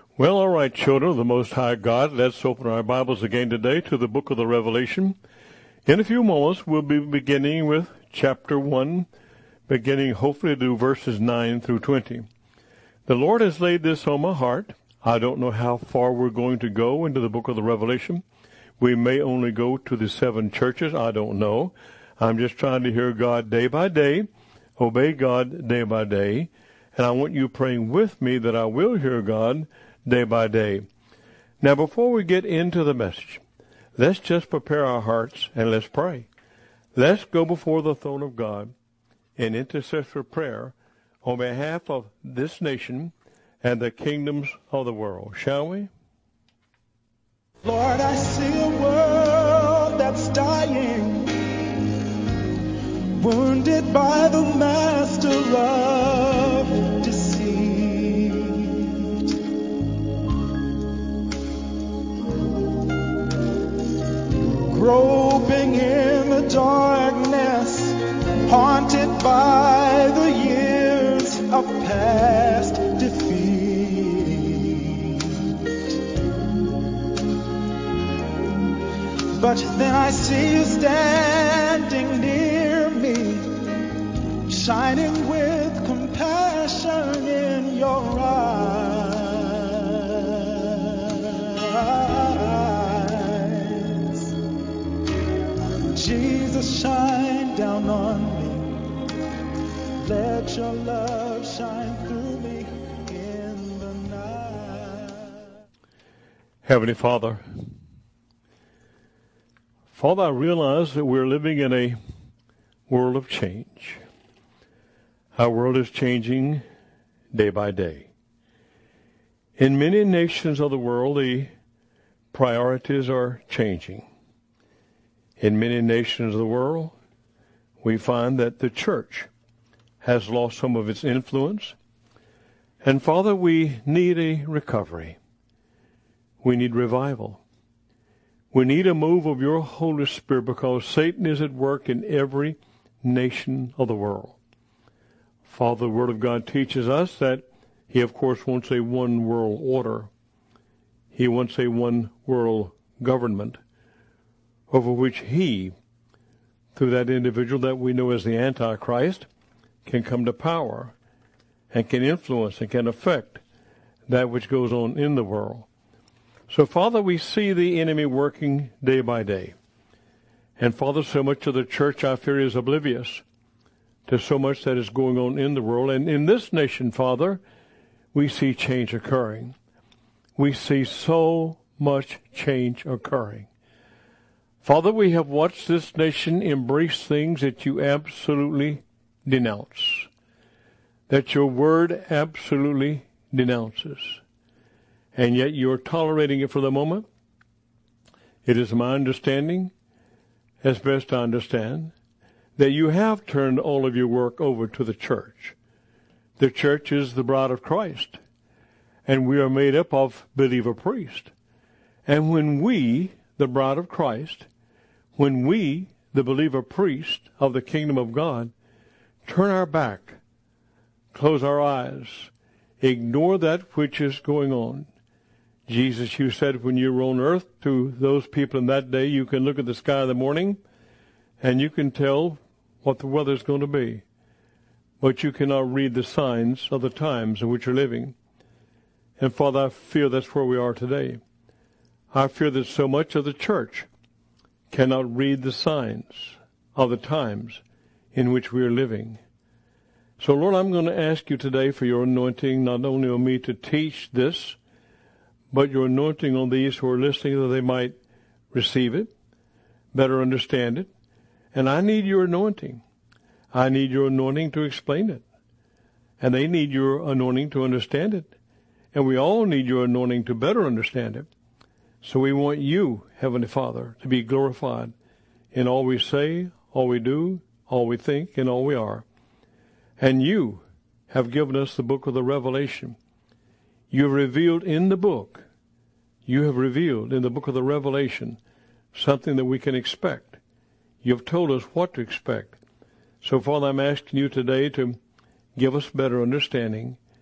Well, all right, children of the Most High God, let's open our Bibles again today to the book of the Revelation. In a few moments, we'll be beginning with chapter 1, beginning hopefully to verses 9 through 20. The Lord has laid this on my heart. I don't know how far we're going to go into the book of the Revelation. We may only go to the 7 churches. I don't know. I'm just trying to hear God day by day, obey God day by day, and I want you praying with me that I will hear God day by day. Now, before we get into the message, let's just prepare our hearts and let's pray. Let's go before the throne of God in intercessory prayer on behalf of this nation and the kingdoms of the world, shall we? Lord, I see a world that's dying, wounded by the master of deceit. Groping in the darkness, haunted by the years of past defeat. But then I see you standing near me, shining with compassion in your eyes. Jesus, shine down on me. Let your love shine through me in the night. Heavenly Father, I realize that we're living in a world of change. Our world is changing day by day. In many nations of the world, the priorities are changing. In many nations of the world, we find that the church has lost some of its influence. And Father, we need a recovery. We need revival. We need a move of your Holy Spirit because Satan is at work in every nation of the world. Father, the Word of God teaches us that he, of course, wants a one world order. He wants a one world government over which he, through that individual that we know as the Antichrist, can come to power and can influence and can affect that which goes on in the world. So, Father, we see the enemy working day by day. And, Father, so much of the church, I fear, is oblivious to so much that is going on in the world. And in this nation, Father, we see change occurring. We see so much change occurring. Father, we have watched this nation embrace things that you absolutely denounce, that your word absolutely denounces. And yet you're tolerating it for the moment. It is my understanding, as best I understand, that you have turned all of your work over to the church. The church is the bride of Christ, and we are made up of believer priests. And when we, the bride of Christ, when we, the believer priest of the kingdom of God, turn our back, close our eyes, ignore that which is going on. Jesus, you said when you were on earth to those people in that day, you can look at the sky in the morning and you can tell what the weather's going to be. But you cannot read the signs of the times in which you're living. And Father, I fear that's where we are today. I fear that so much of the church cannot read the signs of the times in which we are living. So, Lord, I'm going to ask you today for your anointing, not only on me to teach this, but your anointing on these who are listening, that they might receive it, better understand it. And I need your anointing. I need your anointing to explain it. And they need your anointing to understand it. And we all need your anointing to better understand it. So we want you, Heavenly Father, to be glorified in all we say, all we do, all we think, and all we are. And you have given us the book of the Revelation. You have revealed in the book, you have revealed in the book of the Revelation something that we can expect. You have told us what to expect. So, Father, I'm asking you today to give us better understanding.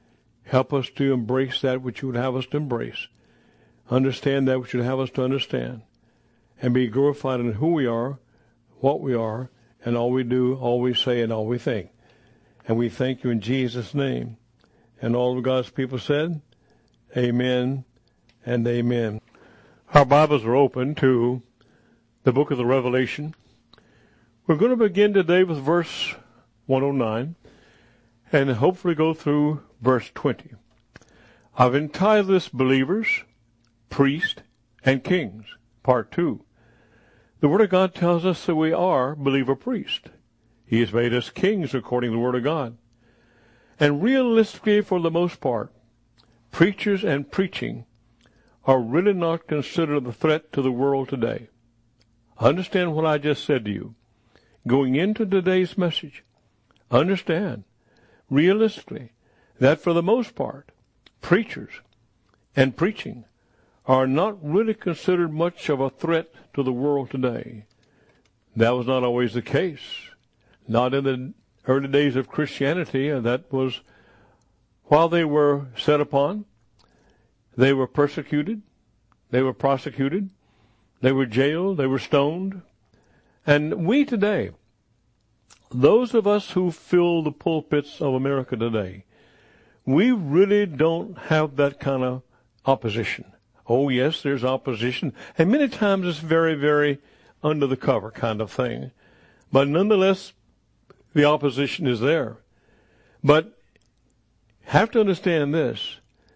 Help us to embrace that which you would have us to embrace. Understand that which you would have us to understand. And be glorified in who we are, what we are, and all we do, all we say, and all we think. And we thank you in Jesus' name. And all of God's people said, amen and amen. Our Bibles are open to the book of the Revelation. We're going to begin today with verse 109 and hopefully go through verse 20. I've entitled this Believers, Priests, and Kings, Part 2. The Word of God tells us that we are believer priests. He has made us kings according to the Word of God. And realistically, for the most part, preachers and preaching are really not considered a threat to the world today. Understand what I just said to you. Going into today's message, understand, realistically, that for the most part, preachers and preaching are not really considered much of a threat to the world today. That was not always the case. Not in the early days of Christianity. That was, while they were set upon, they were persecuted, they were prosecuted, they were jailed, they were stoned. And we today, those of us who fill the pulpits of America today, we really don't have that kind of opposition. Oh, yes, there's opposition. And many times it's very, very under the cover kind of thing. But nonetheless, the opposition is there. But have to understand this.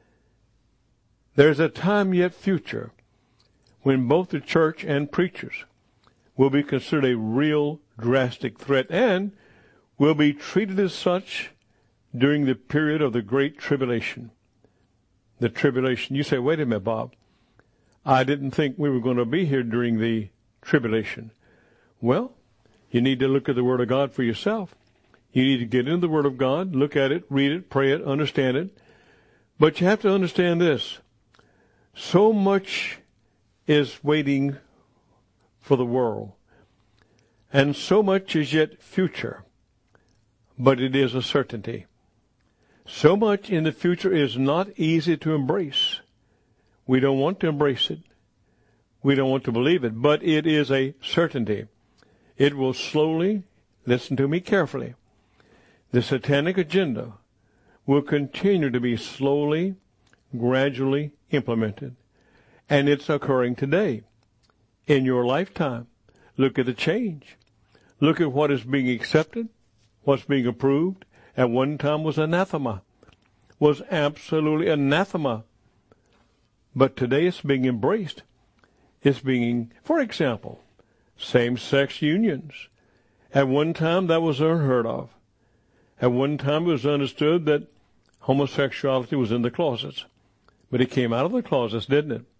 There's a time yet future when both the church and preachers will be considered a real drastic threat and will be treated as such during the period of the Great Tribulation. The tribulation. You say, wait a minute, Bob. I didn't think we were going to be here during the tribulation. Well, you need to look at the Word of God for yourself. You need to get into the Word of God, look at it, read it, pray it, understand it. But you have to understand this. So much is waiting for the world. And so much is yet future. But it is a certainty. So much in the future is not easy to embrace. We don't want to embrace it. We don't want to believe it. But it is a certainty. It will slowly, listen to me carefully, the satanic agenda will continue to be slowly, gradually implemented. And it's occurring today. In your lifetime, look at the change. Look at what is being accepted, what's being approved. At one time was anathema, was absolutely anathema. But today it's being embraced. It's being, for example, same-sex unions. At one time that was unheard of. At one time it was understood that homosexuality was in the closets. But it came out of the closets, didn't it?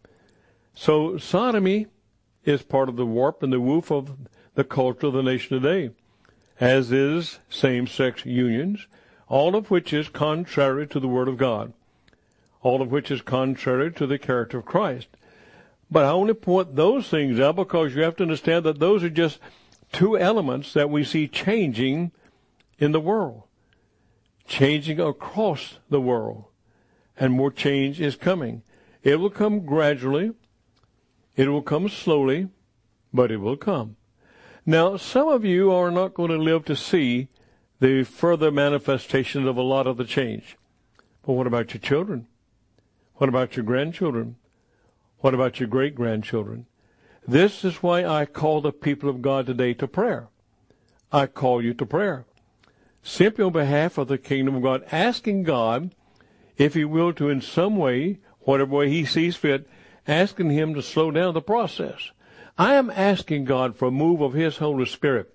So sodomy is part of the warp and the woof of the culture of the nation today, as is same-sex unions, all of which is contrary to the Word of God, all of which is contrary to the character of Christ. But I only point those things out because you have to understand that those are just two elements that we see changing in the world, changing across the world, and more change is coming. It will come gradually. It will come slowly, but it will come. Now, some of you are not going to live to see the further manifestation of a lot of the change. But what about your children? What about your grandchildren? What about your great-grandchildren? This is why I call the people of God today to prayer. I call you to prayer. Simply on behalf of the kingdom of God, asking God, if He will, to in some way, whatever way He sees fit, asking Him to slow down the process. I am asking God for a move of His Holy Spirit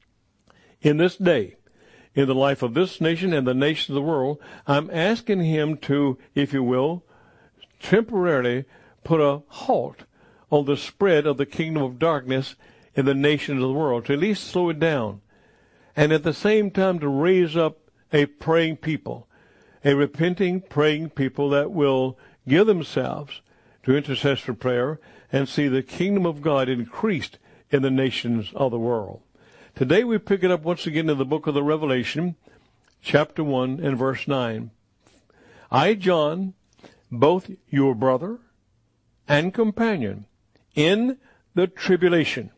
in this day, in the life of this nation and the nations of the world. I'm asking Him to, if you will, temporarily put a halt on the spread of the kingdom of darkness in the nations of the world, to at least slow it down. And at the same time to raise up a praying people, a repenting, praying people that will give themselves to intercessory prayer and see the kingdom of God increased in the nations of the world. Today we pick it up once again in the book of the Revelation, chapter 1 and verse 9. I, John, both your brother and companion in the tribulation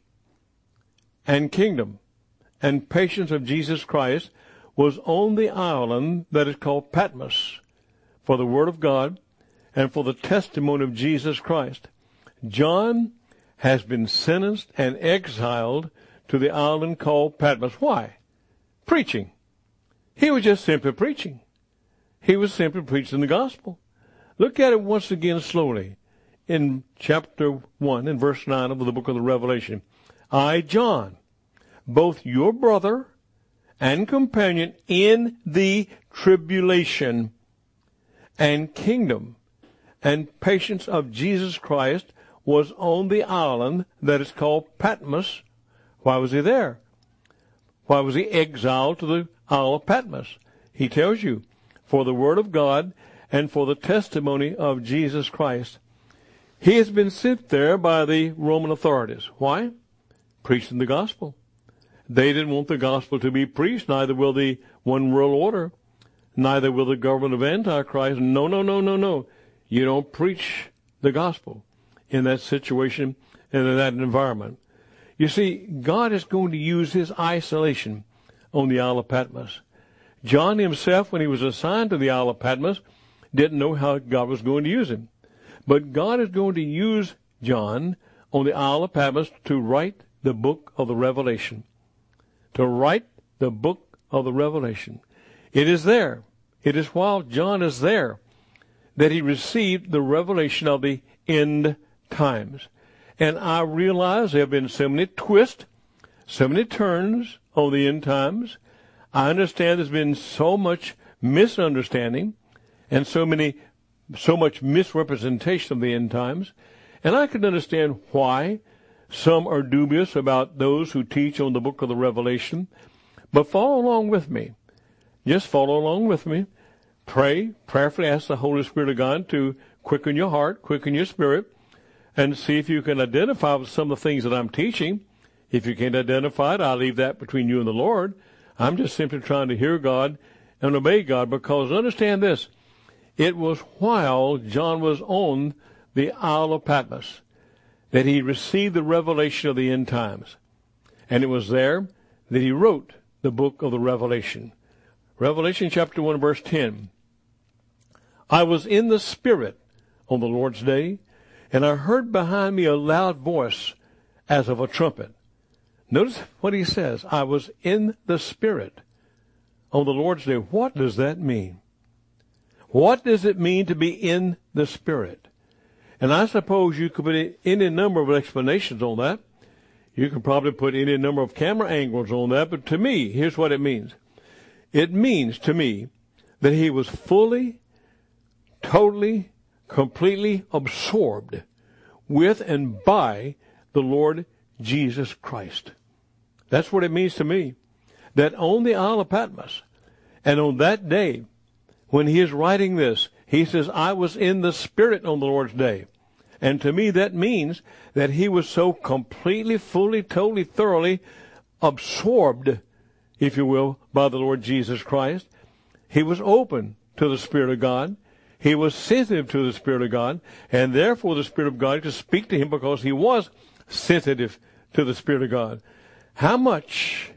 and kingdom and patience of Jesus Christ, was on the island that is called Patmos for the word of God and for the testimony of Jesus Christ. John has been sentenced and exiled to the island called Patmos. Why? Preaching. He was just simply preaching. He was simply preaching the gospel. Look at it once again slowly in chapter 1 and verse 9 of the book of the Revelation. I, John, both your brother and companion in the tribulation and kingdom and patience of Jesus Christ, was on the island that is called Patmos. Why was he there? Why was he exiled to the Isle of Patmos? He tells you, for the word of God and for the testimony of Jesus Christ. He has been sent there by the Roman authorities. Why? Preaching the gospel. They didn't want the gospel to be preached, neither will the one world order, neither will the government of Antichrist. No. You don't preach the gospel in that situation and in that environment. You see, God is going to use his isolation on the Isle of Patmos. John himself, when he was assigned to the Isle of Patmos, didn't know how God was going to use him. But God is going to use John on the Isle of Patmos to write the book of the Revelation. To write the book of the Revelation. It is there. It is while John is there that he received the revelation of the end times. And I realize there have been so many twists, so many turns on the end times. I understand there's been so much misunderstanding and so much misrepresentation of the end times. And I can understand why some are dubious about those who teach on the book of the Revelation. But follow along with me. Just follow along with me. Pray, prayerfully ask the Holy Spirit of God to quicken your heart, quicken your spirit, and see if you can identify with some of the things that I'm teaching. If you can't identify it, I'll leave that between you and the Lord. I'm just simply trying to hear God and obey God, because understand this. It was while John was on the Isle of Patmos that he received the revelation of the end times. And it was there that he wrote the book of the Revelation. Revelation chapter 1 verse 10. I was in the Spirit on the Lord's day, and I heard behind me a loud voice as of a trumpet. Notice what he says. I was in the Spirit on the Lord's day. What does that mean? What does it mean to be in the Spirit? And I suppose you could put any number of explanations on that. You could probably put any number of camera angles on that. But to me, here's what it means. It means to me that he was fully, totally, completely absorbed with and by the Lord Jesus Christ. That's what it means to me. That on the Isle of Patmos, and on that day, when he is writing this, he says, I was in the Spirit on the Lord's day. And to me, that means that he was so completely, fully, totally, thoroughly absorbed, if you will, by the Lord Jesus Christ. He was open to the Spirit of God. He was sensitive to the Spirit of God. And therefore, the Spirit of God could speak to him because he was sensitive to the Spirit of God. How much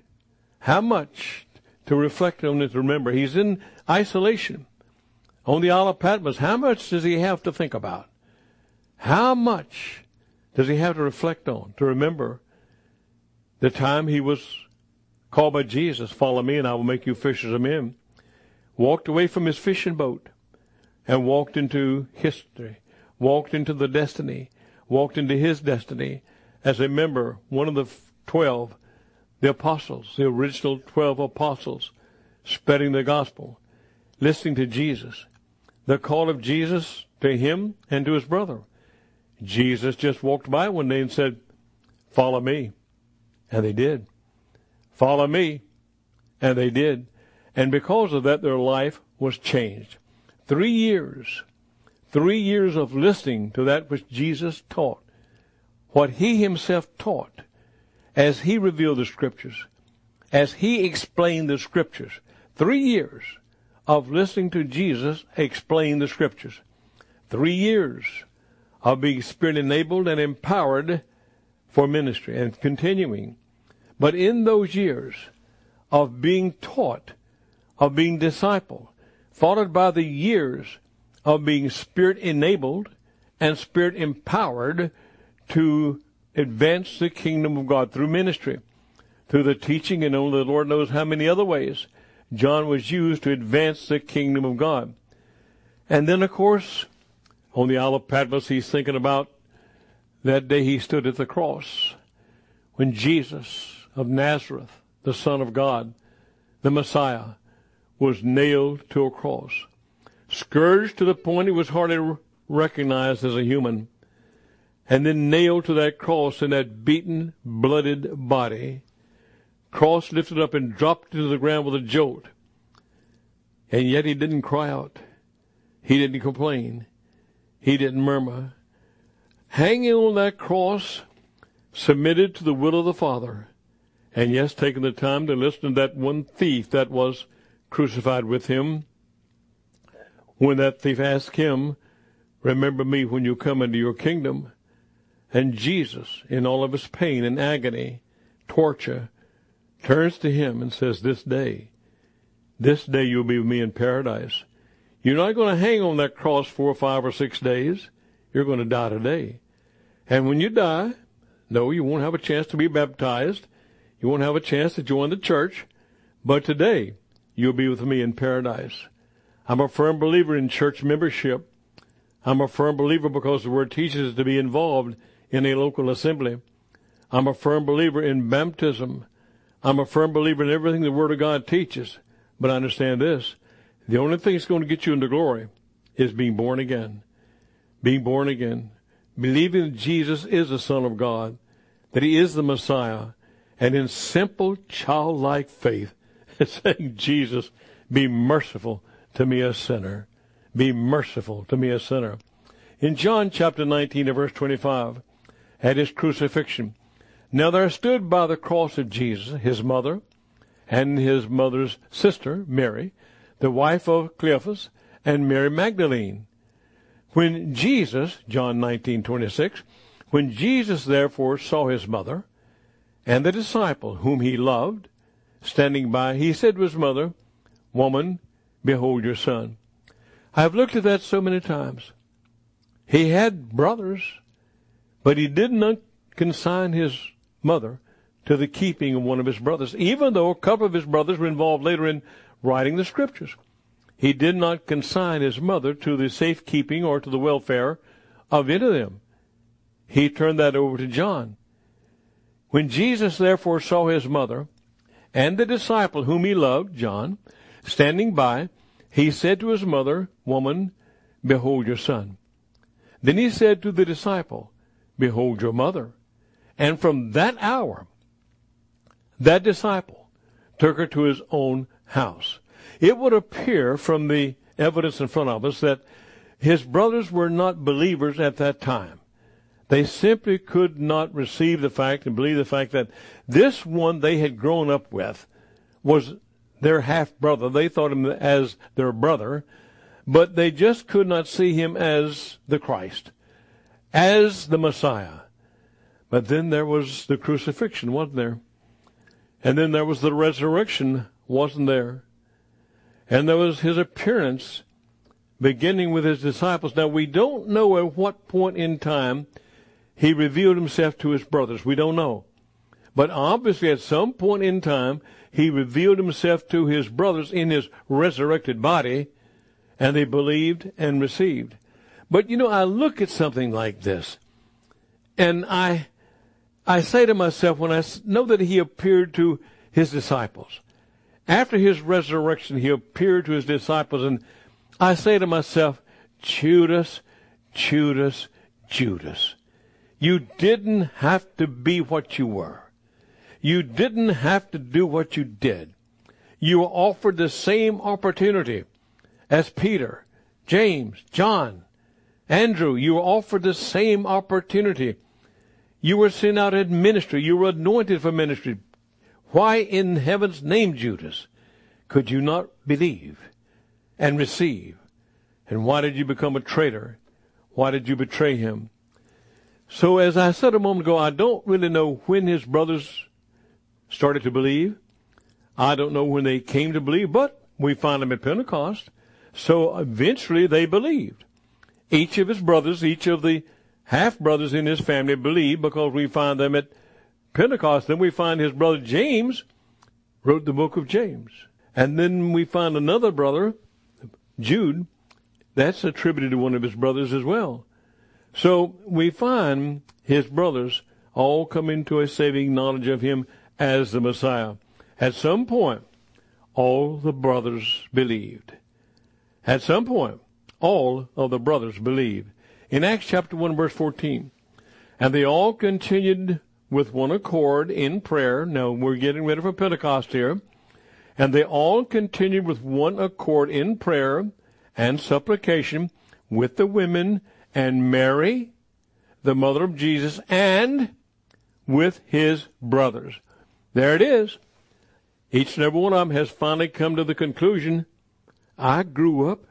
to reflect on it, to remember. He's in isolation on the Isle of Patmos. How much does he have to think about? How much does he have to reflect on, to remember the time he was called by Jesus, follow me and I will make you fishers of men, walked away from his fishing boat and walked into history, walked into the destiny, walked into his destiny as a member, one of the 12, the apostles, the original 12 apostles, spreading the gospel, listening to Jesus, the call of Jesus to him and to his brother. Jesus just walked by one day and said, follow me. And they did. Follow me. And they did. And because of that, their life was changed. 3 years. 3 years of listening to that which Jesus taught. What he himself taught as he revealed the Scriptures. As he explained the Scriptures. 3 years of listening to Jesus explain the Scriptures. 3 years of being Spirit-enabled and empowered for ministry and continuing. But in those years of being taught, of being discipled, followed by the years of being Spirit-enabled and Spirit-empowered to advance the kingdom of God through ministry, through the teaching, and only the Lord knows how many other ways John was used to advance the kingdom of God. And then, of course, on the Isle of Patmos, he's thinking about that day he stood at the cross when Jesus of Nazareth, the Son of God, the Messiah, was nailed to a cross, scourged to the point he was hardly recognized as a human, and then nailed to that cross in that beaten, blooded body, cross lifted up and dropped to the ground with a jolt. And yet he didn't cry out. He didn't complain. He didn't murmur. Hanging on that cross, submitted to the will of the Father, and yes, taking the time to listen to that one thief that was crucified with him. When that thief asked him, "Remember me when you come into your kingdom." And Jesus, in all of his pain and agony, torture, turns to him and says, this day you'll be with me in paradise. You're not going to hang on that cross 4 or 5 or 6 days. You're going to die today. And when you die, no, you won't have a chance to be baptized. You won't have a chance to join the church. But today, you'll be with me in paradise. I'm a firm believer in church membership. I'm a firm believer because the Word teaches us to be involved in a local assembly. I'm a firm believer in baptism. I'm a firm believer in everything the Word of God teaches. But I understand this. The only thing that's going to get you into glory is being born again. Being born again. Believing that Jesus is the Son of God, that He is the Messiah, and in simple childlike faith, saying, Jesus, be merciful to me a sinner. Be merciful to me a sinner. In John chapter 19 and verse 25, at his crucifixion, now there stood by the cross of Jesus his mother and his mother's sister, Mary, the wife of Cleophas, and Mary Magdalene. When Jesus, John 19:26, when Jesus therefore saw his mother and the disciple whom he loved standing by, he said to his mother, Woman, behold your son. I've looked at that so many times. He had brothers, but he did not consign his mother to the keeping of one of his brothers, even though a couple of his brothers were involved later in writing the Scriptures. He did not consign his mother to the safekeeping or to the welfare of any of them. He turned that over to John. When Jesus therefore saw his mother and the disciple whom he loved, John, standing by, he said to his mother, Woman, behold your son. Then he said to the disciple, Behold your mother. And from that hour, that disciple took her to his own house. It would appear from the evidence in front of us that his brothers were not believers at that time. They simply could not receive the fact and believe the fact that this one they had grown up with was their half-brother. They thought him as their brother, but they just could not see him as the Christ, as the Messiah. But then there was the crucifixion, wasn't there? And then there was the resurrection, wasn't there? And there was his appearance beginning with his disciples. Now, we don't know at what point in time he revealed himself to his brothers. We don't know. But obviously at some point in time, he revealed himself to his brothers in his resurrected body, and they believed and received. But, I look at something like this, and I say to myself, when I know that he appeared to his disciples, after his resurrection, he appeared to his disciples, and I say to myself, Judas, Judas, Judas, you didn't have to be what you were. You didn't have to do what you did. You were offered the same opportunity as Peter, James, John, Andrew. You were offered the same opportunity. You were sent out in ministry. You were anointed for ministry. Why in heaven's name, Judas, could you not believe? and receive. And why did you become a traitor? Why did you betray him? So as I said a moment ago, I don't really know when his brothers started to believe. I don't know when they came to believe, but we find them at Pentecost. So eventually they believed. Each of his brothers, each of the half-brothers in his family believed, because we find them at Pentecost. Then we find his brother James wrote the book of James. And then we find another brother, Jude, that's attributed to one of his brothers as well. So we find his brothers all come into a saving knowledge of him as the Messiah. At some point, all the brothers believed. At some point, all of the brothers believed. In Acts chapter 1, verse 14, and they all continued with one accord in prayer. Now, we're getting ready for Pentecost here. And they all continued with one accord in prayer and supplication with the women and Mary, the mother of Jesus, and with his brothers. There it is. Each and every one of them has finally come to the conclusion, I grew up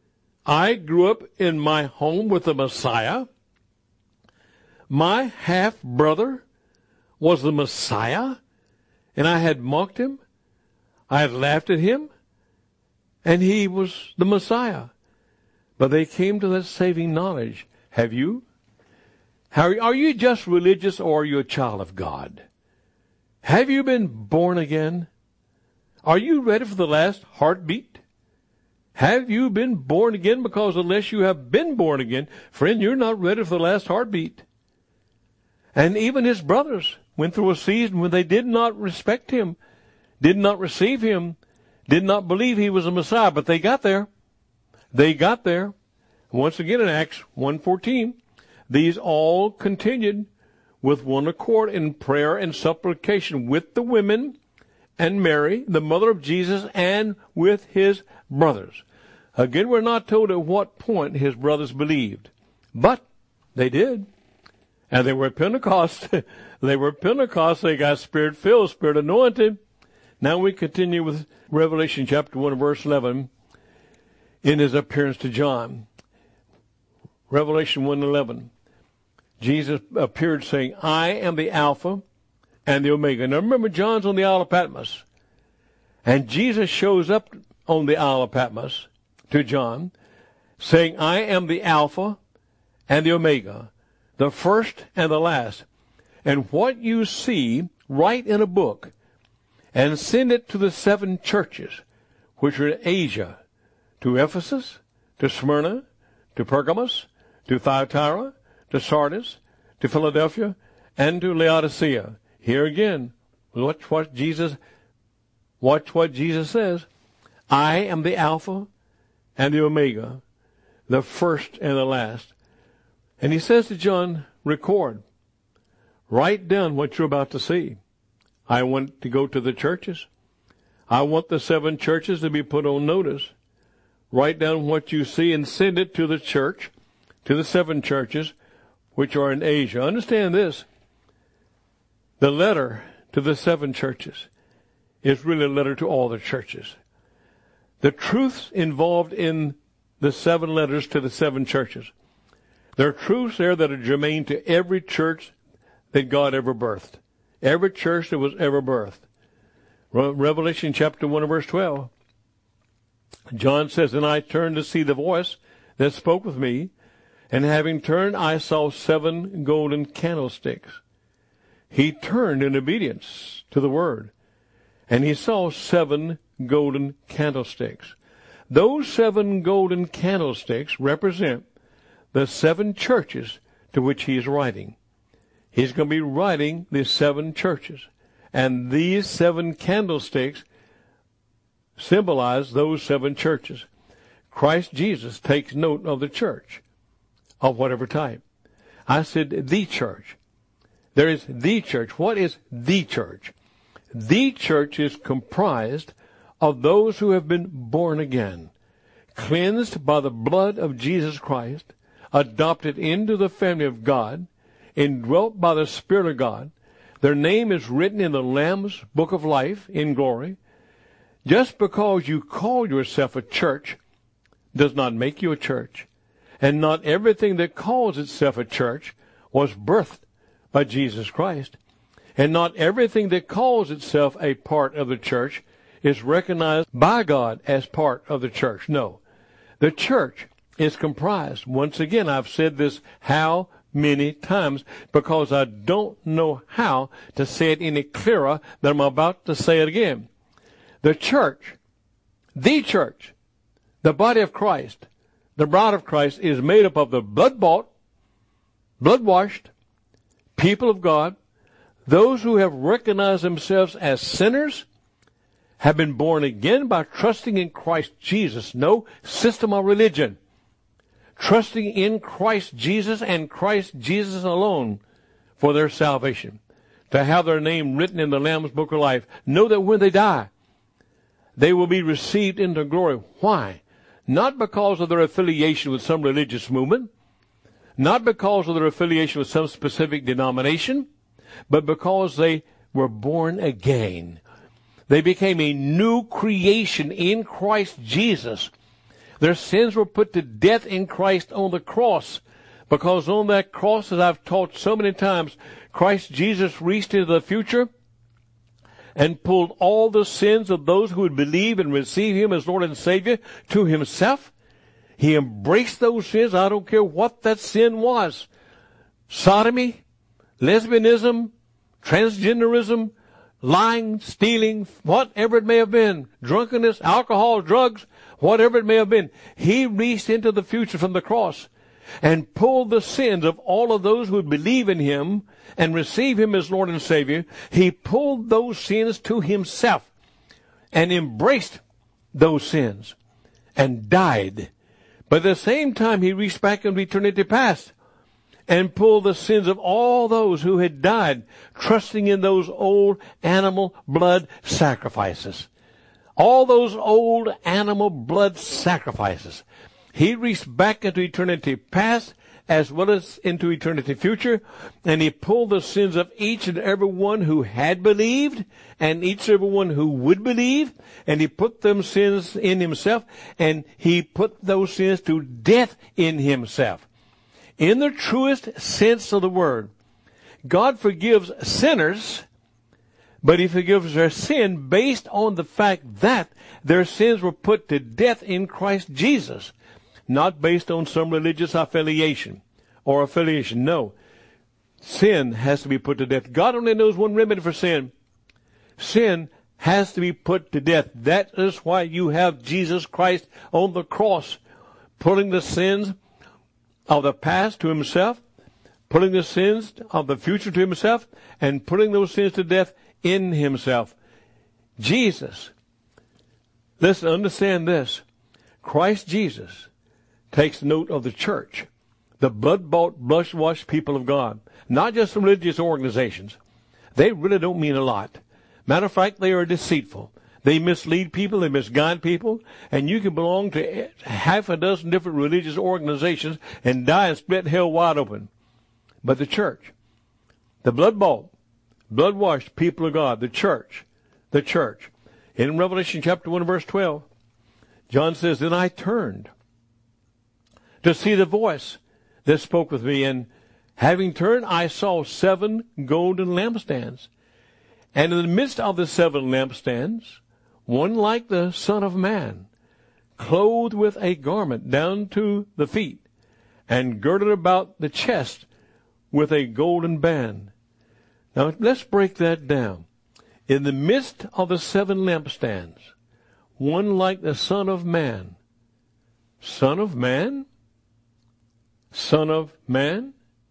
in my home with the Messiah. My half-brother was the Messiah, and I had mocked him. I had laughed at him, and he was the Messiah. But they came to that saving knowledge. Have you? Are you just religious, or are you a child of God? Have you been born again? Are you ready for the last heartbeat? Have you been born again? Because unless you have been born again, friend, you're not ready for the last heartbeat. And even his brothers went through a season when they did not respect him, did not receive him, did not believe he was a Messiah, but they got there. They got there. Once again in Acts 1:14, these all continued with one accord in prayer and supplication with the women and Mary, the mother of Jesus, and with his brothers. Again, we're not told at what point his brothers believed, but they did. And they were at Pentecost. They were at Pentecost. They got Spirit-filled, Spirit-anointed. Now we continue with Revelation chapter 1, verse 11, in his appearance to John. Revelation 1:11. Jesus appeared saying, I am the Alpha and the Omega. Now remember, John's on the Isle of Patmos. And Jesus shows up on the Isle of Patmos to John, saying, I am the Alpha and the Omega, the first and the last. And what you see, write in a book and send it to the 7 churches which are in Asia, to Ephesus, to Smyrna, to Pergamos, to Thyatira, to Sardis, to Philadelphia, and to Laodicea. Here again, watch what Jesus says. I am the Alpha and the Omega, the first and the last. And he says to John, record. Write down what you're about to see. I want to go to the churches. I want the 7 churches to be put on notice. Write down what you see and send it to the church, to the 7 churches which are in Asia. Understand this. The letter to the 7 churches is really a letter to all the churches. The truths involved in the 7 letters to the 7 churches, there are truths there that are germane to every church that God ever birthed. Every church that was ever birthed. Revelation chapter 1 verse 12. John says, and I turned to see the voice that spoke with me, and having turned I saw 7 golden candlesticks. He turned in obedience to the word, and he saw 7 golden candlesticks. Those 7 golden candlesticks represent the 7 churches to which he is writing. He's going to be writing the 7 churches. And these 7 candlesticks symbolize those 7 churches. Christ Jesus takes note of the church, of whatever type. I said the church. There is the church. What is the church? The church is comprised of those who have been born again, cleansed by the blood of Jesus Christ, adopted into the family of God, indwelt by the Spirit of God. Their name is written in the Lamb's book of life in glory. Just because you call yourself a church does not make you a church. And not everything that calls itself a church was birthed by Jesus Christ. And not everything that calls itself a part of the church is recognized by God as part of the church. No. The church is comprised. Once again, I've said this how many times because I don't know how to say it any clearer than I'm about to say it again. The church, the body of Christ, the bride of Christ is made up of the blood-bought, blood-washed people of God, those who have recognized themselves as sinners, have been born again by trusting in Christ Jesus. No system of religion. Trusting in Christ Jesus and Christ Jesus alone for their salvation. To have their name written in the Lamb's Book of Life. Know that when they die, they will be received into glory. Why? Not because of their affiliation with some religious movement. Not because of their affiliation with some specific denomination. But because they were born again. They became a new creation in Christ Jesus. Their sins were put to death in Christ on the cross. Because on that cross, as I've taught so many times, Christ Jesus reached into the future and pulled all the sins of those who would believe and receive Him as Lord and Savior to Himself. He embraced those sins. I don't care what that sin was. Sodomy, lesbianism, transgenderism, lying, stealing, whatever it may have been, drunkenness, alcohol, drugs, whatever it may have been. He reached into the future from the cross and pulled the sins of all of those who would believe in Him and receive Him as Lord and Savior. He pulled those sins to Himself and embraced those sins and died. But at the same time, He reached back into eternity past and pulled the sins of all those who had died, trusting in those old animal blood sacrifices. All those old animal blood sacrifices. He reached back into eternity past as well as into eternity future, and He pulled the sins of each and every one who had believed and each and every one who would believe, and He put them sins in Himself, and He put those sins to death in Himself. In the truest sense of the word, God forgives sinners, but He forgives their sin based on the fact that their sins were put to death in Christ Jesus, not based on some religious affiliation. No. Sin has to be put to death. God only knows one remedy for sin. Sin has to be put to death. That is why you have Jesus Christ on the cross, pulling the sins of the past to Himself, putting the sins of the future to Himself, and putting those sins to death in Himself. Jesus, listen, understand this. Christ Jesus takes note of the church, the blood-bought, blood-washed people of God, not just some religious organizations. They really don't mean a lot. Matter of fact, they are deceitful. They mislead people, they misguide people, and you can belong to half a dozen different religious organizations and die and split hell wide open. But the church, the blood-bought, blood-washed people of God, the church. In Revelation chapter 1 verse 12, John says, "Then I turned to see the voice that spoke with me, and having turned, I saw 7 golden lampstands. And in the midst of the 7 lampstands, one like the Son of Man, clothed with a garment down to the feet, and girded about the chest with a golden band." Now let's break that down. In the midst of the 7 lampstands, one like the Son of Man. Son of Man? Son of Man?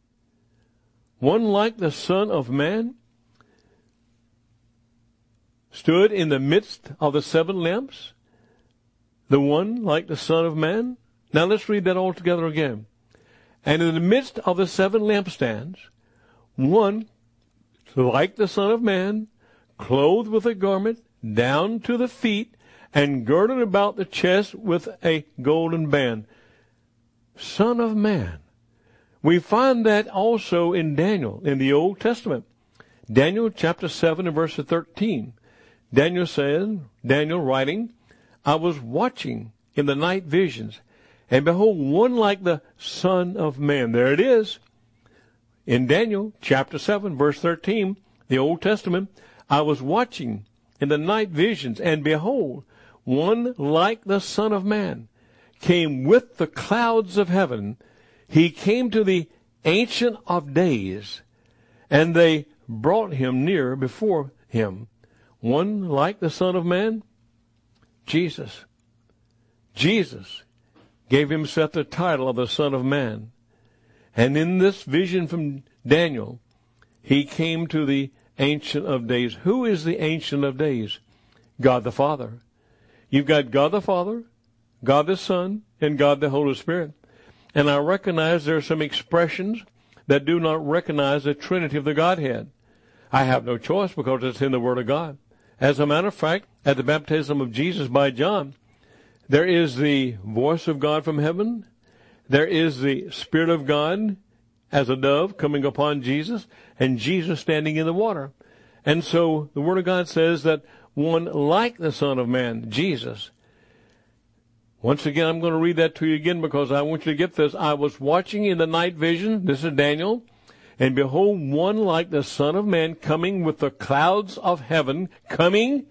One like the Son of Man stood in the midst of the 7 lamps, the one like the Son of Man. Now let's read that all together again. And in the midst of the 7 lampstands, one like the Son of Man, clothed with a garment down to the feet, and girded about the chest with a golden band. Son of Man. We find that also in Daniel, in the Old Testament. Daniel chapter 7 and verse 13. Daniel writing, "I was watching in the night visions, And behold, one like the Son of Man. There it is. In Daniel chapter 7, verse 13, the Old Testament, I was watching in the night visions, and behold, one like the Son of Man came with the clouds of heaven. He came to the Ancient of Days, and they brought him near before him. One like the Son of Man? Jesus. Jesus gave himself the title of the Son of Man. And in this vision from Daniel, he came to the Ancient of Days. Who is the Ancient of Days? God the Father. You've got God the Father, God the Son, and God the Holy Spirit. And I recognize there are some expressions that do not recognize the Trinity of the Godhead. I have no choice because it's in the Word of God. As a matter of fact, at the baptism of Jesus by John, there is the voice of God from heaven. There is the Spirit of God as a dove coming upon Jesus, and Jesus standing in the water. And so the Word of God says that one like the Son of Man, Jesus. Once again, I'm going to read that to you again because I want you to get this. I was watching in the night vision, this is Daniel, and behold, one like the Son of Man coming with the clouds of heaven, coming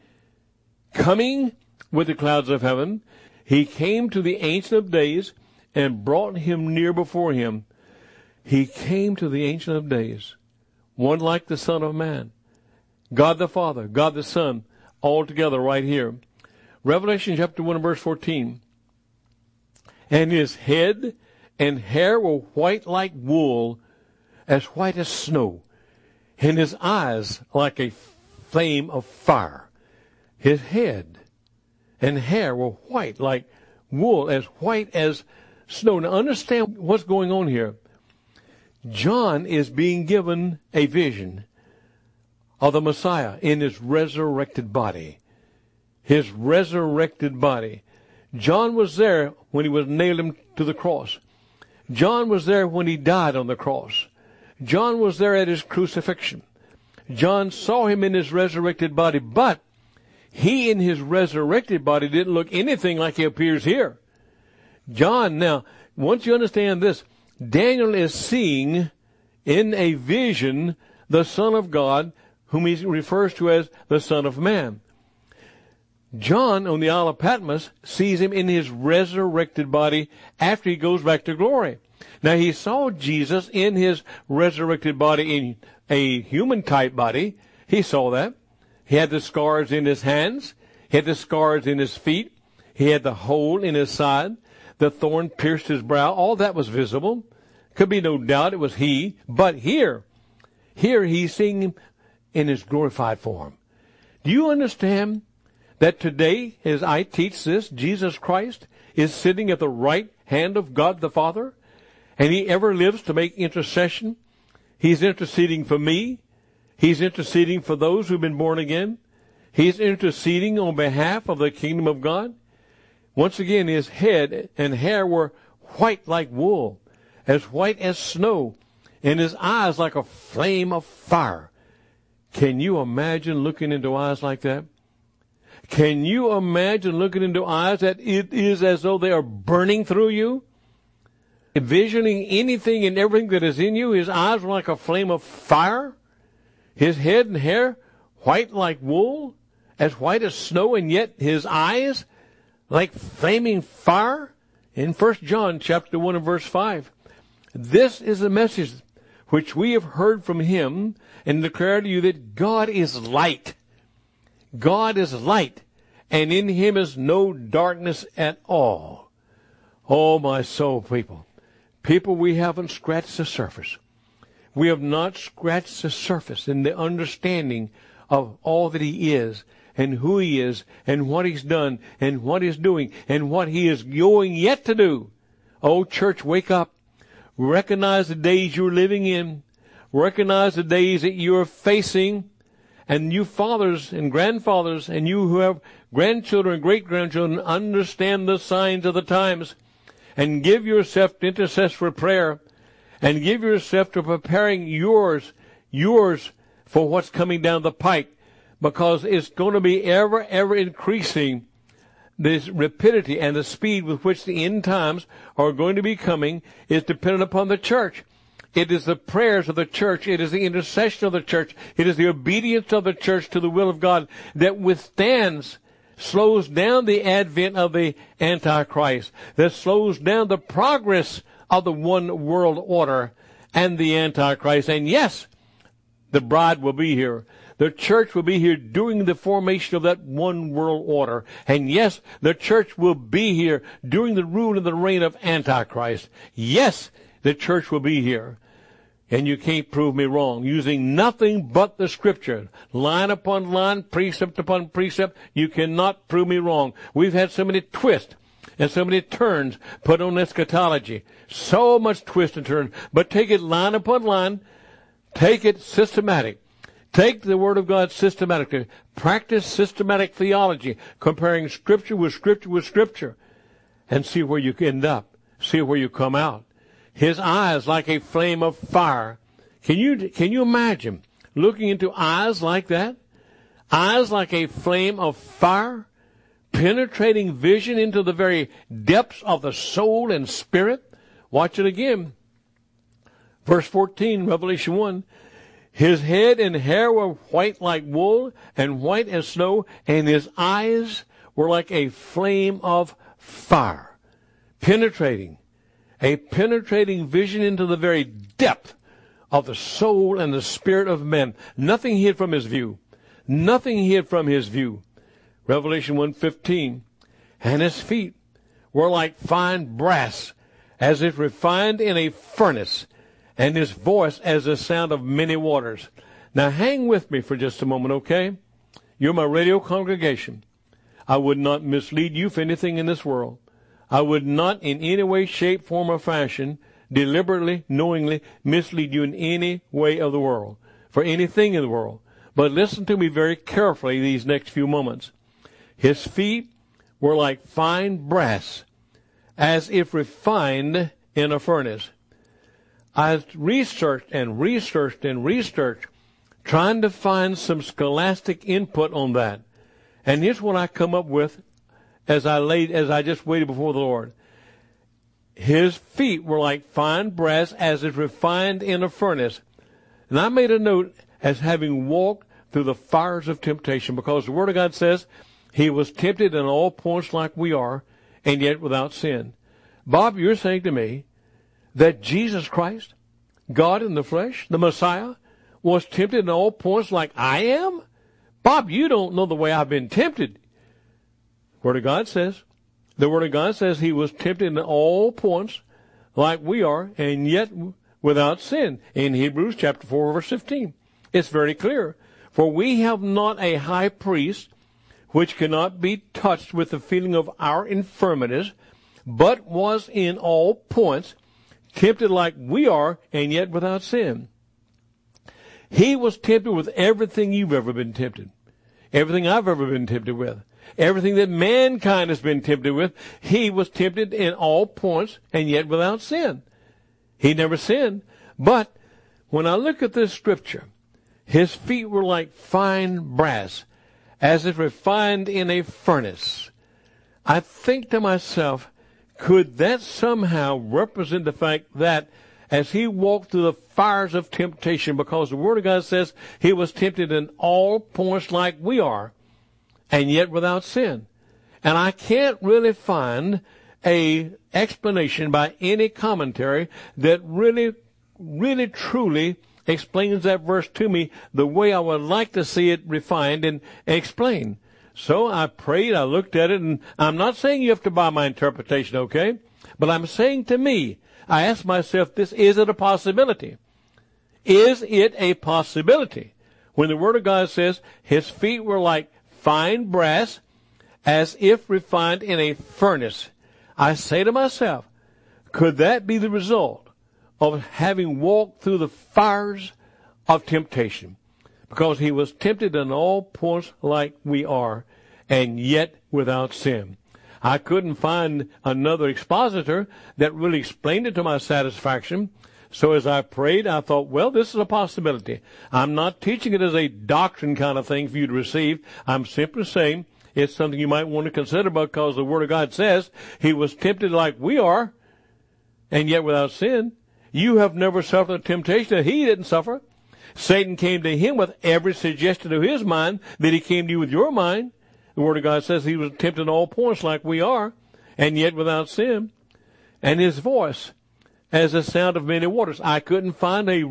with the clouds of heaven. He came to the Ancient of Days and brought him near before him. He came to the Ancient of Days, one like the Son of Man. God the Father, God the Son, all together right here. Revelation chapter 1 and verse 14. And his head and hair were white like wool, as white as snow, and his eyes like a flame of fire. His head and hair were white like wool, as white as snow. Now understand what's going on here. John is being given a vision of the Messiah in his resurrected body. His resurrected body. John was there when he was nailed to the cross. John was there when he died on the cross. John was there at his crucifixion. John saw him in his resurrected body, but he in his resurrected body didn't look anything like he appears here. John, now, once you understand this, Daniel is seeing in a vision the Son of God, whom he refers to as the Son of Man. John on the Isle of Patmos sees him in his resurrected body after he goes back to glory. Now he saw Jesus in his resurrected body, in a human type body. He saw that. He had the scars in his hands. He had the scars in his feet. He had the hole in his side. The thorn pierced his brow. All that was visible. Could be no doubt it was he. But here he's seeing him in his glorified form. Do you understand that today, as I teach this, Jesus Christ is sitting at the right hand of God the Father, and he ever lives to make intercession? He's interceding for me. He's interceding for those who've been born again. He's interceding on behalf of the kingdom of God. Once again, his head and hair were white like wool, as white as snow, and his eyes like a flame of fire. Can you imagine looking into eyes like that? Can you imagine looking into eyes that it is as though they are burning through you? Envisioning anything and everything that is in you, his eyes were like a flame of fire. His head and hair white like wool, as white as snow, and yet his eyes like flaming fire. In 1 John chapter 1 and verse 5. This is the message which we have heard from him and declare to you that God is light. God is light, and in him is no darkness at all. Oh, my soul, people. People, we haven't scratched the surface. We have not scratched the surface in the understanding of all that he is, and who he is, and what he's done, and what he's doing, and what he is going yet to do. Oh, church, wake up. Recognize the days you're living in. Recognize the days that you're facing. And you fathers and grandfathers, and you who have grandchildren and great-grandchildren, understand the signs of the times, and give yourself to intercessory prayer, and give yourself to preparing yours for what's coming down the pike, because it's going to be ever increasing this rapidity and the speed with which the end times are going to be coming is dependent upon the church. It is the prayers of the church. It is the intercession of the church. It is the obedience of the church to the will of God that slows down the advent of the Antichrist, that slows down the progress of the one world order and the Antichrist. And yes, the bride will be here. The church will be here during the formation of that one world order. And yes, the church will be here during the rule and the reign of Antichrist. Yes, the church will be here. And you can't prove me wrong. Using nothing but the Scripture, line upon line, precept upon precept, you cannot prove me wrong. We've had so many twists and so many turns put on eschatology. So much twist and turn. But take it line upon line. Take it systematic. Take the Word of God systematically. Practice systematic theology, comparing Scripture with Scripture with Scripture, and see where you end up. See where you come out. His eyes like a flame of fire. Can you imagine looking into eyes like that? Eyes like a flame of fire, penetrating vision into the very depths of the soul and spirit. Watch it again. Verse 14, Revelation 1. His head and hair were white like wool and white as snow, and his eyes were like a flame of fire, penetrating. A penetrating vision into the very depth of the soul and the spirit of men. Nothing hid from his view. Nothing hid from his view. Revelation 1:15. And his feet were like fine brass, as if refined in a furnace, and his voice as the sound of many waters. Now hang with me for just a moment, okay? You're my radio congregation. I would not mislead you for anything in this world. I would not in any way, shape, form, or fashion deliberately, knowingly mislead you in any way of the world, for anything in the world. But listen to me very carefully these next few moments. His feet were like fine brass, as if refined in a furnace. I researched and researched and researched, trying to find some scholastic input on that. And here's what I come up with as I just waited before the Lord. His feet were like fine brass, as if refined in a furnace. And I made a note as having walked through the fires of temptation, because the Word of God says he was tempted in all points like we are, and yet without sin. Bob, you're saying to me that Jesus Christ, God in the flesh, the Messiah, was tempted in all points like I am? Bob, you don't know the way I've been tempted. The Word of God says he was tempted in all points like we are, and yet without sin. In Hebrews chapter 4, verse 15. It's very clear. For we have not a high priest which cannot be touched with the feeling of our infirmities, but was in all points tempted like we are, and yet without sin. He was tempted with everything you've ever been tempted. Everything I've ever been tempted with. Everything that mankind has been tempted with. He was tempted in all points, and yet without sin. He never sinned. But when I look at this scripture, his feet were like fine brass, as if refined in a furnace. I think to myself, could that somehow represent the fact that as he walked through the fires of temptation, because the Word of God says he was tempted in all points like we are, and yet without sin. And I can't really find a explanation by any commentary that really truly explains that verse to me the way I would like to see it refined and explained. So I prayed, I looked at it, and I'm not saying you have to buy my interpretation, okay? But I'm saying to me, I asked myself this, is it a possibility? Is it a possibility? When the Word of God says, his feet were like fine brass, as if refined in a furnace, I say to myself, could that be the result of having walked through the fires of temptation? Because he was tempted in all points like we are, and yet without sin. I couldn't find another expositor that really explained it to my satisfaction. So as I prayed, I thought, well, this is a possibility. I'm not teaching it as a doctrine kind of thing for you to receive. I'm simply saying It's something you might want to consider because the Word of God says he was tempted like we are, and yet without sin. You have never suffered a temptation that he didn't suffer. Satan came to him with every suggestion of his mind that he came to you with your mind. The Word of God says he was tempted in all points like we are, and yet without sin. And his voice as the sound of many waters. I couldn't find a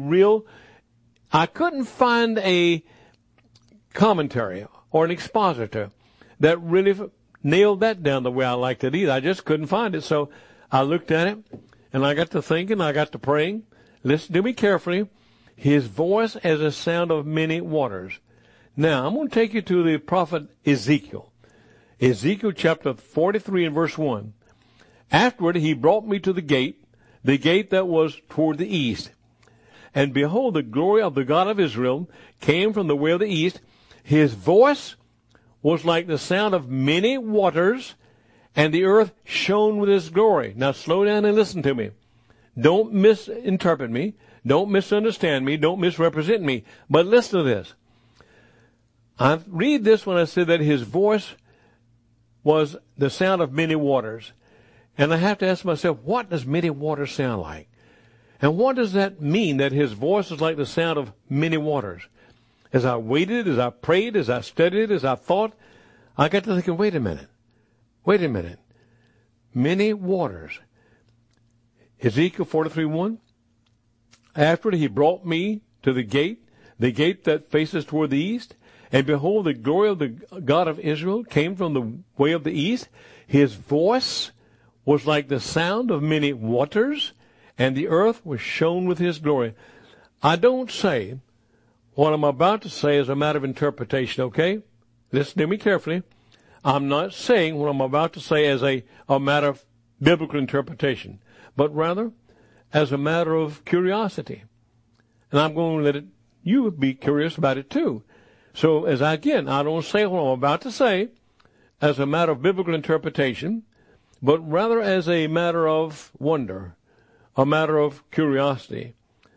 commentary or an expositor that really nailed that down the way I liked it either. I just couldn't find it. So I looked at it, and I got to thinking, I got to praying. Listen to me carefully. His voice as a sound of many waters. Now, I'm going to take you to the prophet Ezekiel. Ezekiel chapter 43 and verse 1. Afterward, he brought me to the gate that was toward the east. And behold, the glory of the God of Israel came from the way of the east. His voice was like the sound of many waters, and the earth shone with his glory. Now slow down and listen to me. Don't misinterpret me. Don't misunderstand me. Don't misrepresent me. But listen to this. I read this when I said that his voice was the sound of many waters. And I have to ask myself, what does many waters sound like? And what does that mean, that his voice is like the sound of many waters? As I waited, as I prayed, as I studied, as I thought, I got to thinking, wait a minute. Many waters. Ezekiel 43:1. Afterward he brought me to the gate that faces toward the east. And behold, the glory of the God of Israel came from the way of the east. His voice was like the sound of many waters, and the earth was shone with his glory. I don't say what I'm about to say as a matter of interpretation, okay? Listen to me carefully. I'm not saying what I'm about to say as a matter of biblical interpretation, but rather as a matter of curiosity. And I'm going to let you be curious about it too. So I don't say what I'm about to say as a matter of biblical interpretation, but rather as a matter of wonder, a matter of curiosity.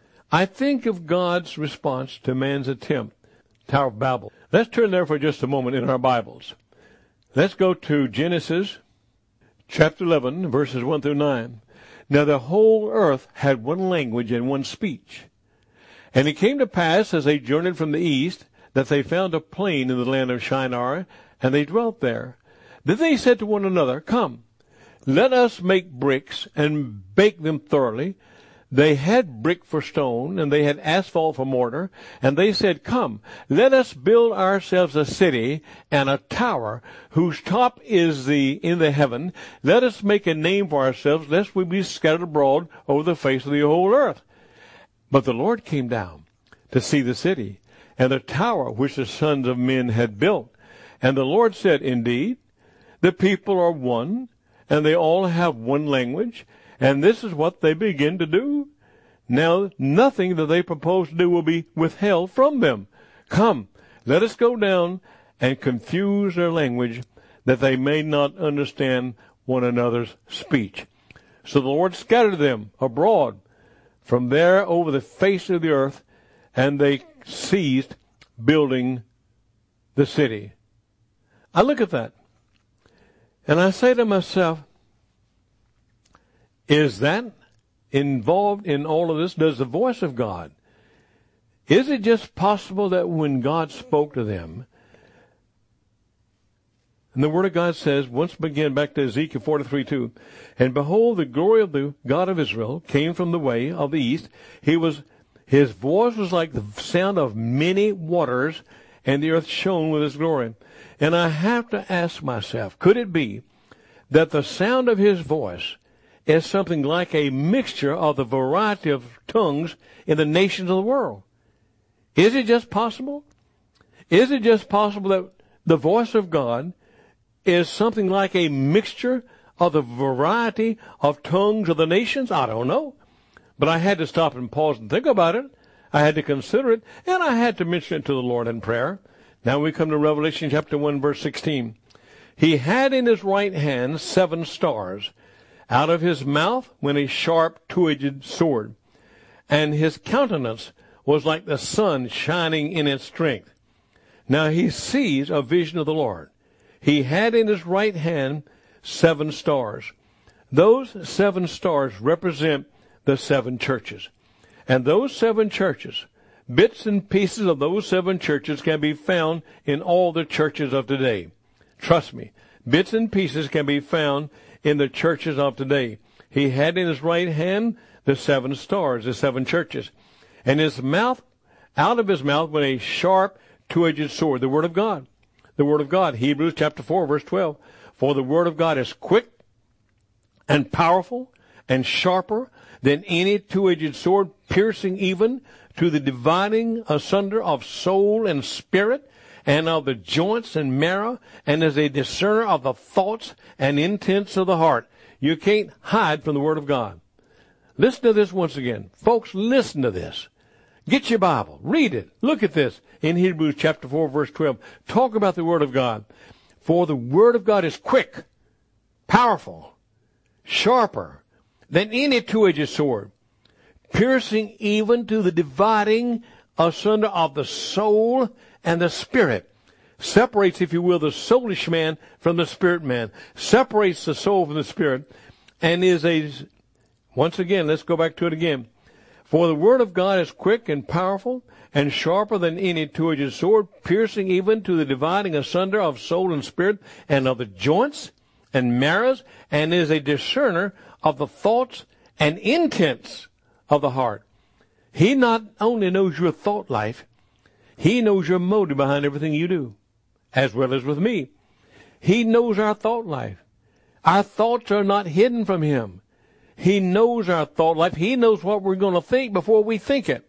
I think of God's response to man's attempt, Tower of Babel. Let's turn there for just a moment in our Bibles. Let's go to Genesis chapter 11, verses 1 through 9. Now the whole earth had one language and one speech. And it came to pass, as they journeyed from the east, that they found a plain in the land of Shinar, and they dwelt there. Then they said to one another, Come, let us make bricks and bake them thoroughly. They had brick for stone, and they had asphalt for mortar. And they said, Come, let us build ourselves a city and a tower whose top is in the heaven. Let us make a name for ourselves, lest we be scattered abroad over the face of the whole earth. But the Lord came down to see the city and the tower which the sons of men had built. And the Lord said, Indeed, the people are one, and they all have one language, and this is what they begin to do. Now nothing that they propose to do will be withheld from them. Come, let us go down and confuse their language, that they may not understand one another's speech. So the Lord scattered them abroad from there over the face of the earth, and they ceased building the city. I look at that, and I say to myself, is that involved in all of this? Does the voice of God, is it just possible that when God spoke to them, and the Word of God says, once again, back to Ezekiel 43:2, and behold, the glory of the God of Israel came from the way of the east. His voice was like the sound of many waters, and the earth shone with his glory. And I have to ask myself, could it be that the sound of his voice is something like a mixture of the variety of tongues in the nations of the world? Is it just possible? Is it just possible that the voice of God is something like a mixture of the variety of tongues of the nations? I don't know. But I had to stop and pause and think about it. I had to consider it, and I had to mention it to the Lord in prayer. Now we come to Revelation chapter 1, verse 16. He had in his right hand 7 stars. Out of his mouth went a sharp two-edged sword, and his countenance was like the sun shining in its strength. Now he sees a vision of the Lord. He had in his right hand 7 stars. Those 7 stars represent the 7 churches. And those 7 churches, bits and pieces of those 7 churches can be found in all the churches of today. Trust me, bits and pieces can be found in the churches of today. He had in his right hand the 7 stars, the 7 churches. And his mouth, out of his mouth went a sharp, 2-edged sword, the Word of God. The Word of God, Hebrews chapter 4, verse 12. For the Word of God is quick and powerful and sharper than any 2-edged sword, piercing even to the dividing asunder of soul and spirit, and of the joints and marrow, and is a discerner of the thoughts and intents of the heart. You can't hide from the Word of God. Listen to this once again. Folks, listen to this. Get your Bible. Read it. Look at this in Hebrews chapter 4, verse 12. Talk about the Word of God. For the Word of God is quick, powerful, sharper than any 2-edged sword, piercing even to the dividing asunder of the soul and the spirit. Separates, if you will, the soulish man from the spirit man. Separates the soul from the spirit. And is a, once again, let's go back to it again. For the Word of God is quick and powerful and sharper than any 2-edged sword, piercing even to the dividing asunder of soul and spirit, and of the joints and marrows, and is a discerner of the thoughts and intents of the heart. He not only knows your thought life, he knows your motive behind everything you do, as well as with me. He knows our thought life. Our thoughts are not hidden from him. He knows our thought life. He knows what we're going to think before we think it.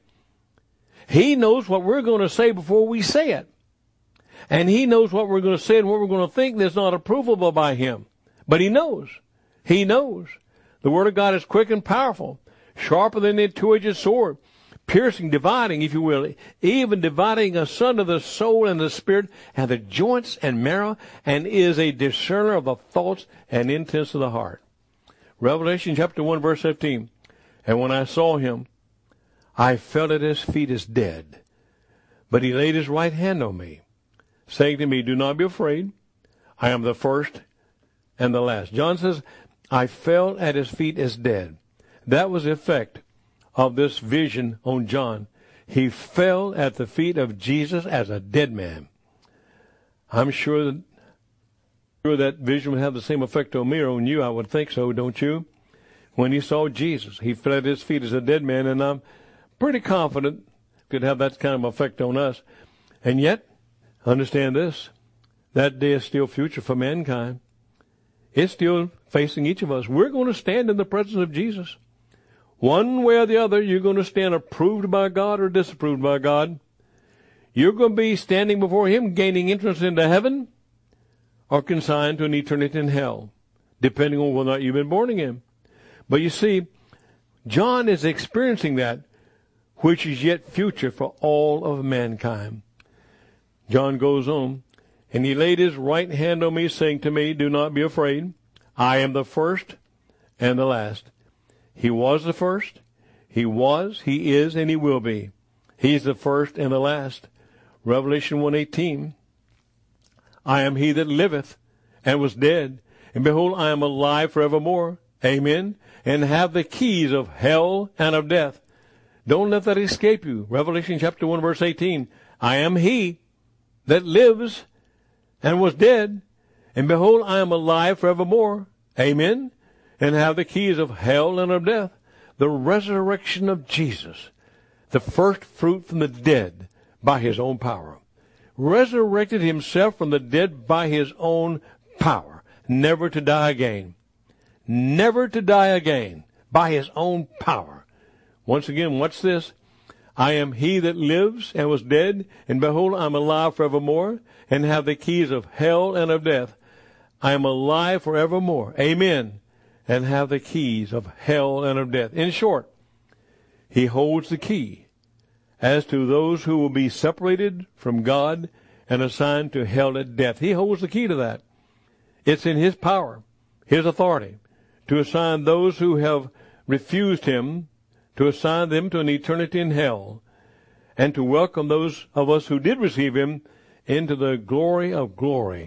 He knows what we're going to say before we say it. And he knows what we're going to say and what we're going to think that's not approvable by him. But he knows. He knows. The Word of God is quick and powerful, sharper than a 2-edged sword, piercing, dividing, if you will, even dividing asunder the soul and the spirit and the joints and marrow, and is a discerner of the thoughts and intents of the heart. Revelation chapter 1, verse 15. And when I saw him, I fell at his feet as dead. But he laid his right hand on me, saying to me, do not be afraid. I am the first and the last. John says, I fell at his feet as dead. That was the effect of this vision on John. He fell at the feet of Jesus as a dead man. I'm sure that vision would have the same effect on me or on you. I would think so, don't you? When he saw Jesus, he fell at his feet as a dead man, and I'm pretty confident it could have that kind of effect on us. And yet, understand this, that day is still future for mankind. It's still facing each of us. We're going to stand in the presence of Jesus. One way or the other, you're going to stand approved by God or disapproved by God. You're going to be standing before him, gaining entrance into heaven, or consigned to an eternity in hell, depending on whether or not you've been born again. But you see, John is experiencing that which is yet future for all of mankind. John goes on, and he laid his right hand on me, saying to me, do not be afraid. I am the first and the last. He was the first, he was, he is, and he will be. He's the first and the last. Revelation 1:18. I am he that liveth and was dead, and behold, I am alive forevermore. Amen. And have the keys of hell and of death. Don't let that escape you. Revelation chapter 1, verse 18. I am he that lives and was dead, and behold, I am alive forevermore. Amen. And have the keys of hell and of death. The resurrection of Jesus, the first fruit from the dead by his own power. Resurrected himself from the dead by his own power, never to die again. Never to die again, by his own power. Once again, what's this? I am he that lives and was dead, and behold, I am alive forevermore, and have the keys of hell and of death. I am alive forevermore. Amen. And have the keys of hell and of death. In short, he holds the key as to those who will be separated from God and assigned to hell and death. He holds the key to that. It's in his power, his authority, to assign those who have refused him, to assign them to an eternity in hell, and to welcome those of us who did receive him into the glory of glory,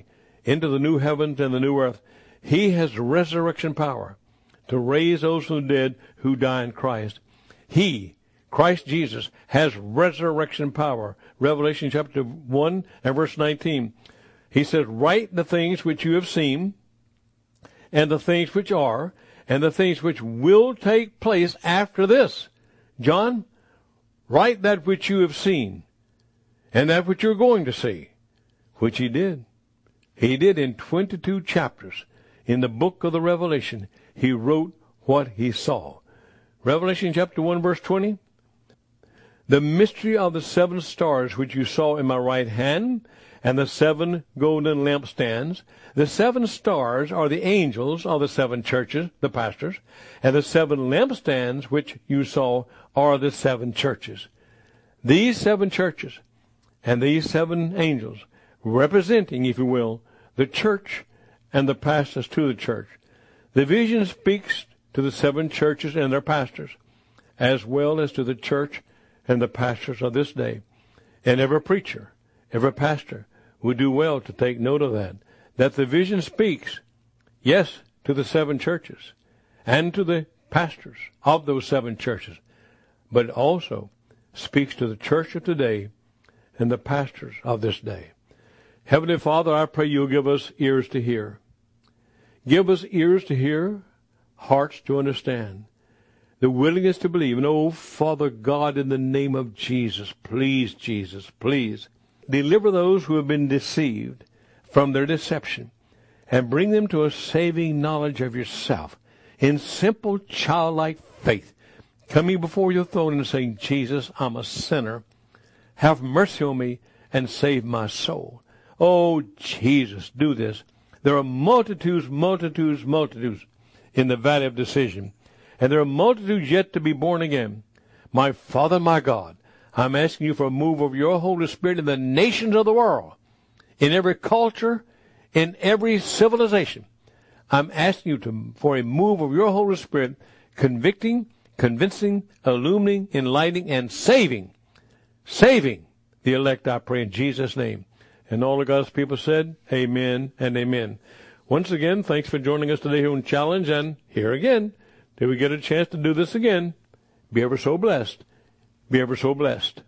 into the new heavens and the new earth. He has resurrection power to raise those from the dead who die in Christ. He, Christ Jesus, has resurrection power. Revelation chapter 1 and verse 19. He says, write the things which you have seen, and the things which are, and the things which will take place after this. John, write that which you have seen, and that which you're going to see, which he did. He did in 22 chapters. In the book of the Revelation, he wrote what he saw. Revelation chapter 1 verse 20. The mystery of the 7 stars which you saw in my right hand, and the 7 golden lampstands. The 7 stars are the angels of the 7 churches, the pastors, and the 7 lampstands which you saw are the 7 churches. These 7 churches and these 7 angels, representing, if you will, the church and the pastors to the church. The vision speaks to the 7 churches and their pastors, as well as to the church and the pastors of this day. And every preacher, every pastor would do well to take note of that the vision speaks, yes, to the 7 churches and to the pastors of those 7 churches, but also speaks to the church of today and the pastors of this day. Heavenly Father, I pray you'll give us ears to hear. Give us ears to hear, hearts to understand, the willingness to believe. And oh, Father God, in the name of Jesus, please, deliver those who have been deceived from their deception and bring them to a saving knowledge of yourself in simple childlike faith, coming before your throne and saying, Jesus, I'm a sinner. Have mercy on me and save my soul. Oh, Jesus, do this. There are multitudes in the valley of decision, and there are multitudes yet to be born again. My Father, my God, I'm asking you for a move of your Holy Spirit in the nations of the world, in every culture, in every civilization. I'm asking you for a move of your Holy Spirit, convicting, convincing, illumining, enlightening, and saving the elect, I pray in Jesus' name. And all of God's people said, amen and amen. Once again, thanks for joining us today here on Challenge, and here again, till we get a chance to do this again, be ever so blessed. Be ever so blessed.